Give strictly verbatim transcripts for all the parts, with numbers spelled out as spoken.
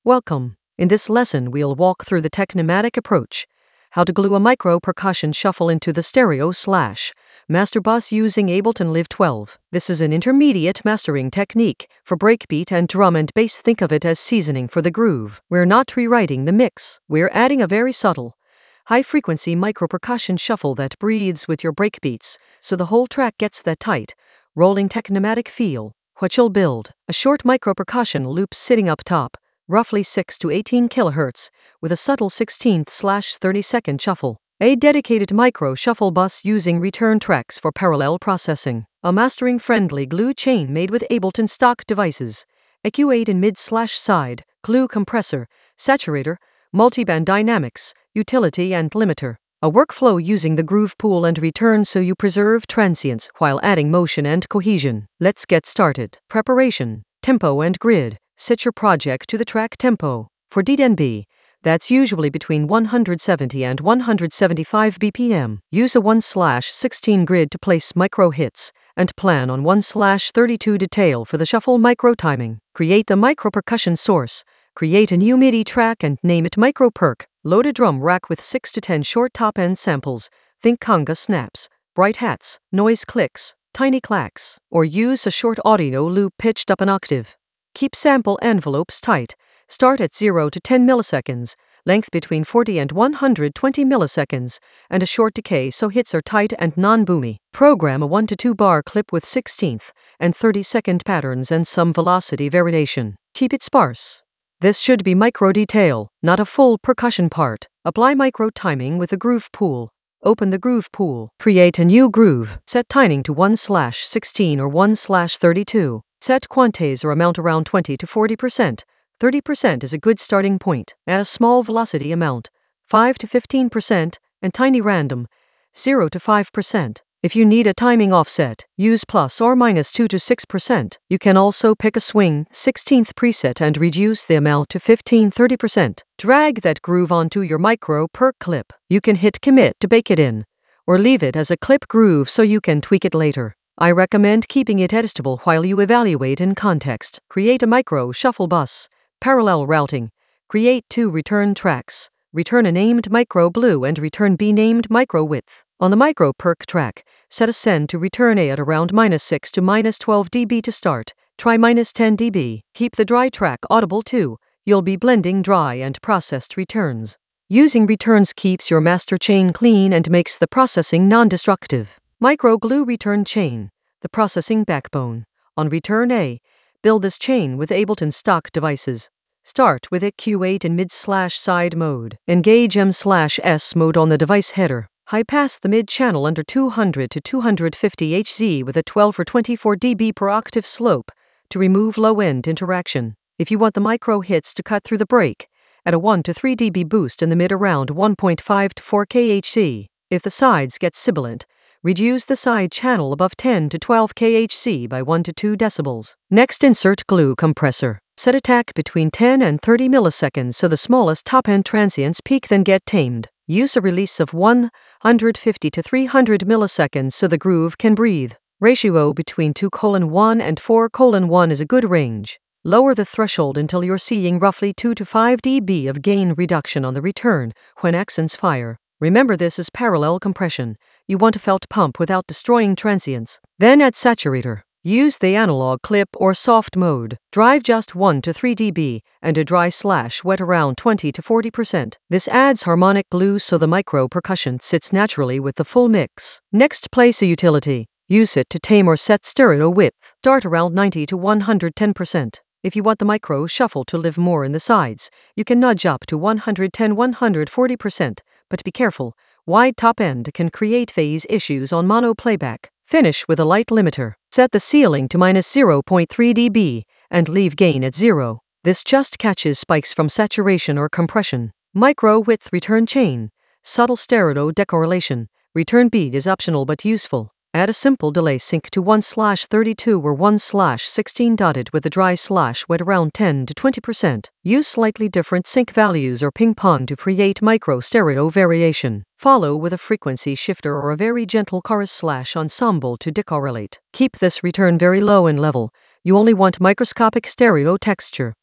Welcome. In this lesson, we'll walk through the technomatic approach, how to glue a micro percussion shuffle into the stereo slash master bus using Ableton Live twelve. This is an intermediate mastering technique for breakbeat and drum and bass. Think of it as seasoning for the groove. We're not rewriting the mix. We're adding a very subtle, high-frequency micro percussion shuffle that breathes with your breakbeats, so the whole track gets that tight, rolling technomatic feel. What you'll build: a short micro percussion loop sitting up top, roughly six to eighteen kilohertz, with a subtle sixteenth slash thirty second shuffle. A dedicated micro shuffle bus using return tracks for parallel processing. A mastering-friendly glue chain made with Ableton stock devices. A Q eight in mid slash side, glue compressor, saturator, multiband dynamics, utility and limiter. A workflow using the groove pool and return so you preserve transients while adding motion and cohesion. Let's get started. Preparation, tempo and grid. Set your project to the track tempo. For D N B, that's usually between one hundred seventy and one hundred seventy-five B P M. Use a one slash sixteen grid to place micro hits, and plan on one slash thirty-two detail for the shuffle micro timing. Create the micro percussion source. Create a new MIDI track and name it Micro Perk. Load a drum rack with six to ten short top-end samples. Think conga snaps, bright hats, noise clicks, tiny clacks. Or use a short audio loop pitched up an octave. Keep sample envelopes tight. Start at zero to ten milliseconds, length between forty and one hundred twenty milliseconds, and a short decay so hits are tight and non-boomy. Program a one to two bar clip with sixteenth and thirty second patterns and some velocity variation. Keep it sparse. This should be micro detail, not a full percussion part. Apply micro timing with the groove pool. Open the groove pool. Create a new groove. Set timing to one slash sixteen or one slash thirty-two. Set quantize or amount around twenty to forty percent. thirty percent is a good starting point. Add a small velocity amount, five to fifteen percent, and tiny random, zero to five percent. If you need a timing offset, use plus or minus two to six percent. You can also pick a swing sixteenth preset and reduce the amount to fifteen to thirty percent. Drag that groove onto your micro perk clip. You can hit commit to bake it in, or leave it as a clip groove so you can tweak it later. I recommend keeping it editable while you evaluate in context. Create a micro shuffle bus. Parallel routing. Create two return tracks. Return a named micro blue and return B named micro width. On the micro perk track, set a send to return A at around minus six to minus twelve dB to start. Try minus ten dB. Keep the dry track audible too. You'll be blending dry and processed returns. Using returns keeps your master chain clean and makes the processing non-destructive. Micro glue return chain, the processing backbone. On return A, build this chain with Ableton stock devices. Start with a Q eight in mid slash side mode. Engage M slash S mode on the device header. High pass the mid channel under two hundred to two hundred fifty hertz with a twelve or twenty-four dB per octave slope to remove low end interaction. If you want the micro hits to cut through the break, add a one to three dB boost in the mid around one point five to four kilohertz. If the sides get sibilant, reduce the side channel above ten to twelve kilohertz by one to two decibels. Next, insert glue compressor. Set attack between ten and thirty milliseconds so the smallest top-end transients peak then get tamed. Use a release of one hundred fifty to three hundred milliseconds so the groove can breathe. Ratio between two colon one and four colon one is a good range. Lower the threshold until you're seeing roughly two to five dB of gain reduction on the return when accents fire. Remember, this is parallel compression. You want a felt pump without destroying transients. Then add saturator. Use the analog clip or soft mode. Drive just one to three dB and a dry slash wet around twenty to forty percent. This adds harmonic glue so the micro percussion sits naturally with the full mix. Next, place a utility. Use it to tame or set stereo width. Start around ninety to one hundred ten percent. If you want the micro shuffle to live more in the sides, you can nudge up to one hundred ten to one hundred forty percent, but be careful. Wide top end can create phase issues on mono playback. Finish with a light limiter. Set the ceiling to minus zero point three dB and leave gain at zero. This just catches spikes from saturation or compression. Micro width return chain. Subtle stereo decorrelation. Return beat is optional but useful. Add a simple delay sync to one slash thirty-two or one slash sixteen dotted with the dry slash wet around ten to twenty percent. Use slightly different sync values or ping pong to create micro stereo variation. Follow with a frequency shifter or a very gentle chorus slash ensemble to decorrelate. Keep this return very low in level. You only want microscopic stereo texture.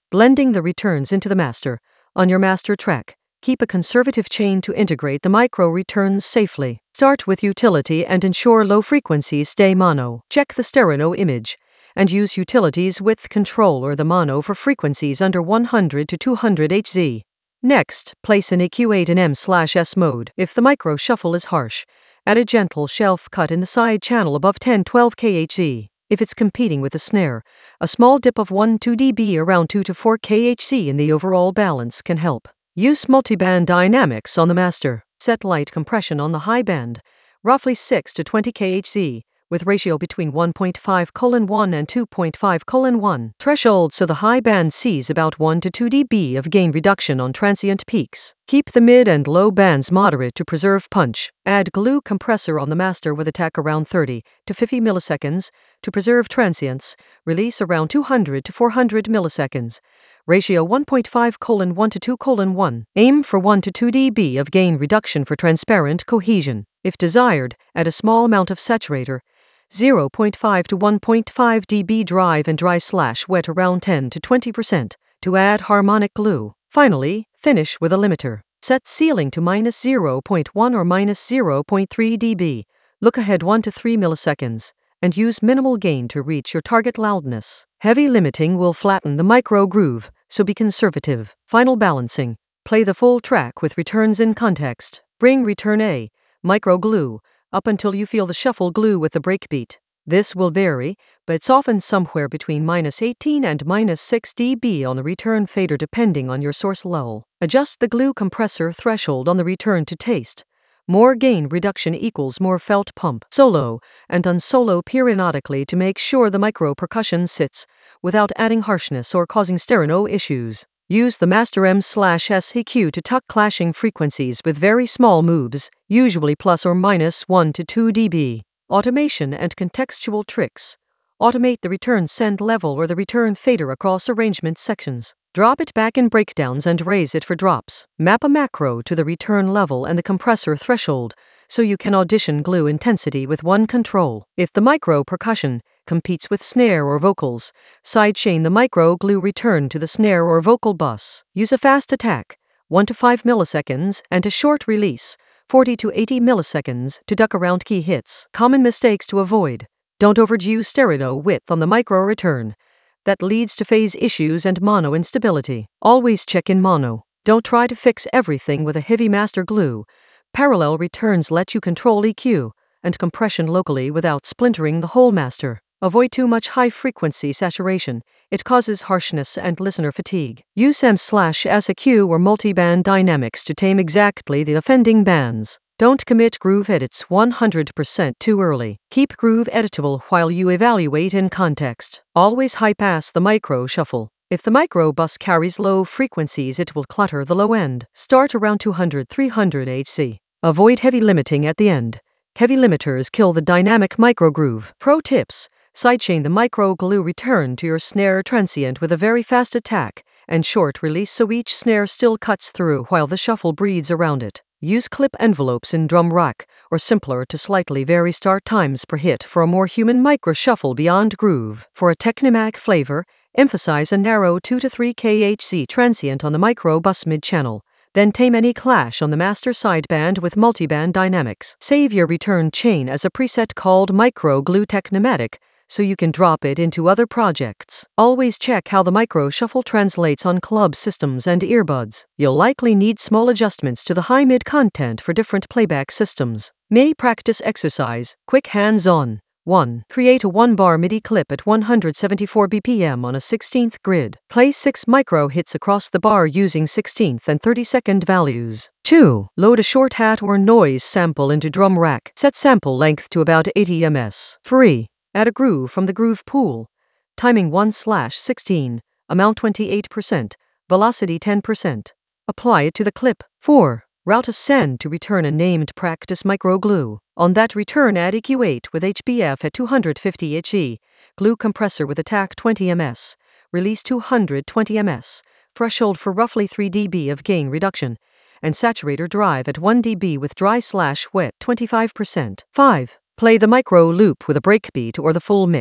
Blending the returns into the master. On your master track, keep a conservative chain to integrate the micro returns safely. Start with utility and ensure low frequencies stay mono. Check the stereo image and use utilities width control or the mono for frequencies under one hundred to two hundred hertz. Next, place an E Q eight in M slash S mode. If the micro shuffle is harsh, add a gentle shelf cut in the side channel above ten to twelve kilohertz. If it's competing with the snare, a small dip of one to two decibels around two to four kilohertz in the overall balance can help. Use multiband dynamics on the master. Set light compression on the high band, roughly six to twenty kilohertz, with ratio between one point five colon one and two point five colon one. Threshold so the high band sees about one to two decibels of gain reduction on transient peaks. Keep the mid and low bands moderate to preserve punch. Add glue compressor on the master with attack around thirty to fifty milliseconds to preserve transients. Release around two hundred to four hundred milliseconds. Ratio one point five colon one to two colon one. Aim for one to two decibels of gain reduction for transparent cohesion. If desired, add a small amount of saturator, zero point five to one point five decibels drive and dry slash wet around ten to twenty percent to add harmonic glue. Finally, finish with a limiter. Set ceiling to minus zero point one or minus zero point three decibels. Look ahead one to three milliseconds and use minimal gain to reach your target loudness. Heavy limiting will flatten the micro groove, so be conservative. Final balancing. Play the full track with returns in context. Bring return A, micro glue, up until you feel the shuffle glue with the breakbeat. This will vary, but it's often somewhere between minus eighteen and minus six decibels on the return fader depending on your source lull. Adjust the glue compressor threshold on the return to taste. More gain reduction equals more felt pump. Solo and unsolo periodically to make sure the micro percussion sits without adding harshness or causing stereo issues. Use the master M slash S E Q to tuck clashing frequencies with very small moves, usually plus or minus one to two decibels. Automation and contextual tricks. Automate the return send level or the return fader across arrangement sections. Drop it back in breakdowns and raise it for drops. Map a macro to the return level and the compressor threshold, so you can audition glue intensity with one control. If the micro percussion competes with snare or vocals, sidechain the micro glue return to the snare or vocal bus. Use a fast attack, one to five milliseconds, and a short release, forty to eighty milliseconds, to duck around key hits. Common mistakes to avoid. Don't overdo stereo width on the micro return. That leads to phase issues and mono instability. Always check in mono. Don't try to fix everything with a heavy master glue. Parallel returns let you control E Q and compression locally without splintering the whole master. Avoid too much high-frequency saturation. It causes harshness and listener fatigue. Use M slash S E Q or multiband dynamics to tame exactly the offending bands. Don't commit groove edits one hundred percent too early. Keep groove editable while you evaluate in context. Always high-pass the micro shuffle. If the micro bus carries low frequencies, it will clutter the low end. Start around two hundred to three hundred hertz. Avoid heavy limiting at the end. Heavy limiters kill the dynamic micro groove. Pro tips. Sidechain the micro glue return to your snare transient with a very fast attack and short release so each snare still cuts through while the shuffle breathes around it. Use clip envelopes in drum rack or simpler to slightly vary start times per hit for a more human micro shuffle beyond groove. For a Technimac flavor, emphasize a narrow two to three kilohertz transient on the micro bus mid-channel. Then tame any clash on the master sideband with multiband dynamics. Save your return chain as a preset called Micro Glue Technimatic, so you can drop it into other projects. Always check how the micro shuffle translates on club systems and earbuds. You'll likely need small adjustments to the high-mid content for different playback systems. May practice exercise. Quick hands-on. one. Create a one-bar MIDI clip at one hundred seventy-four B P M on a sixteenth grid. Play six micro hits across the bar using sixteenth and thirty-second values. two. Load a short hat or noise sample into drum rack. Set sample length to about eighty milliseconds. three. Add a groove from the groove pool. Timing one slash sixteen. Amount twenty-eight percent. Velocity ten percent. Apply it to the clip. four. Route a send to return a named practice micro glue. On that return add E Q eight with H B F at two hundred fifty hertz. Glue compressor with attack twenty milliseconds. Release two hundred twenty milliseconds. Threshold for roughly three decibels of gain reduction. And saturator drive at one decibel with dry slash wet twenty-five percent. five. Play the micro loop with a breakbeat or the full mix.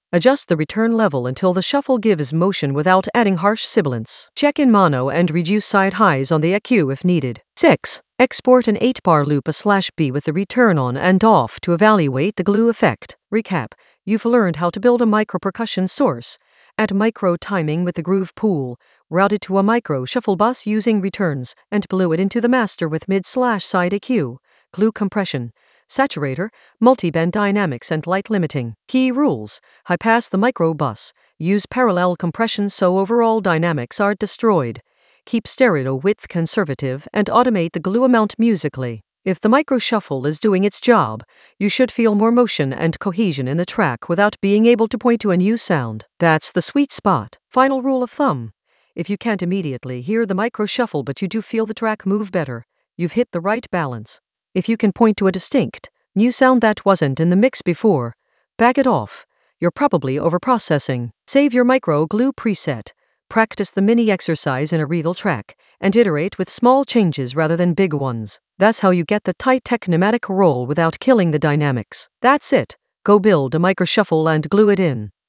Adjust the return level until the shuffle gives motion without adding harsh sibilance. Check in mono and reduce side highs on the E Q if needed. six. Export an eight bar loop a slash B with the return on and off to evaluate the glue effect. Recap. You've learned how to build a micro percussion source. Add micro timing with the groove pool. Route it to a micro shuffle bus using returns, and glue it into the master with mid slash side E Q. Glue compression. Saturator, multi-bend dynamics and light limiting. Key rules. High-pass the micro bus. Use parallel compression so overall dynamics aren't destroyed. Keep stereo width conservative and automate the glue amount musically. If the micro shuffle is doing its job, you should feel more motion and cohesion in the track without being able to point to a new sound. That's the sweet spot. Final rule of thumb. If you can't immediately hear the micro shuffle but you do feel the track move better, you've hit the right balance. If you can point to a distinct, new sound that wasn't in the mix before, back it off. You're probably overprocessing. Save your micro glue preset. Practice the mini exercise in a real track, and iterate with small changes rather than big ones. That's how you get the tight technomatic roll without killing the dynamics. That's it. Go build a micro shuffle and glue it in.